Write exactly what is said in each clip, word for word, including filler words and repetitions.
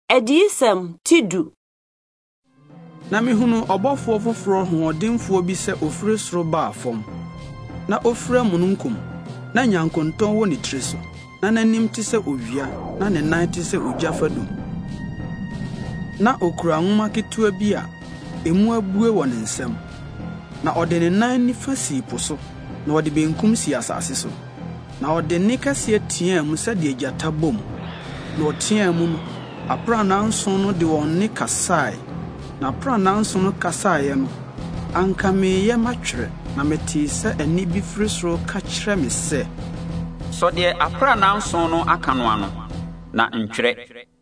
Adiyisɛm Tidu. Na mehunu ọbọfo foforo hoɔdenfo bi sɛ ofiri soro baa fam. Na ofira mununkum, na nyankontɔn wɔ ne tiri so, na n'anim te sɛ owia, na ne nan te sɛ ogya fadum. Na okura nwoma ketewa bi a emu abue wɔ ne nsam. Na ɔde ne nan nifa si po so, na ɔde benkum si asase so. Na ɔde ne kɛseɛ teɛ mu sɛ de gyata bom. Na ɔteɛ mu no, aprana nson no de wɔn ne kasae. Na aprana nson no kasae no, anka meyɛ matwere, na mete sɛ ani bi firi soro ka kyerɛ me sɛ, so de aprana nson no aka no ano, na ntwere.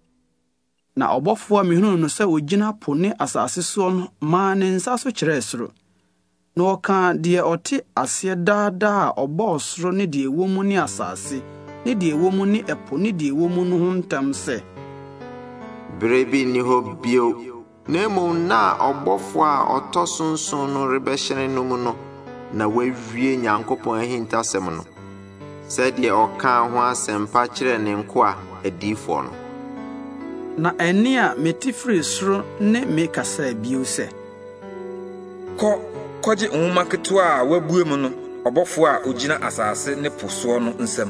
Na ɔbɔfo a mehunu no sɛ ogyina po ne asase so no maa ne nsa so kyerɛɛ soro. Na ɔka deɛ ɔte aseɛ daadaa a ɔbɔɔ soro ne deɛ ɛwɔ mu ne asase, ne deɛ ɛwɔ mu ne ɛpo ne deɛ ɛwɔ mu no ho ntam sɛ, bere bi ni hɔ bio, na mmom na ɔbɔfo a ɔtɔ so nson no rebɛhyɛne no mu no, na wawie Nyankopɔn ahintasɛm no, sɛdeɛ ɔkaa ho asɛmpa kyerɛ ne nkoa adiyifoɔ no. Na ɛne a mete firi soro ne me kasa bio sɛ, kɔ kɔgye nwoma ketewa a wabue mu no ɔbɔfo a ogyina asase ne po soɔ no nsam.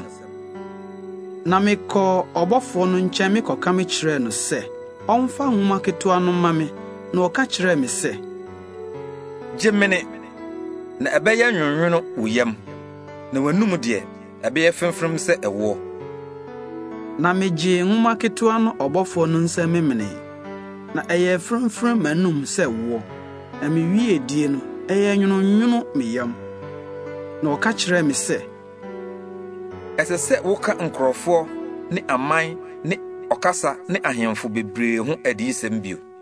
Na mekɔ ɔbɔfo no nkyɛn mekɔka me kyerɛ no sɛ ɔmfa nwoma ketewa no ma me, na ɔka kyerɛ me sɛ, gye mene, na ɛbɛyɛ nwonwono wo yam, na w'anum deɛ ɛbɛyɛ femfem sɛ ɛwoɔ. Na megye nwoma ketewa no ɔbɔfo no nsɛm memene, na ɛyɛ fremfrem m'anum sɛ woɔ. Na mewie die no, ɛyɛ nwononwono me yam. Na ɔka kyerɛ me sɛ, ɛsɛ sɛ woka nkurɔfoɔ ne aman ne ɔkasa ne ahemfo bebree ho adiyisɛm bio.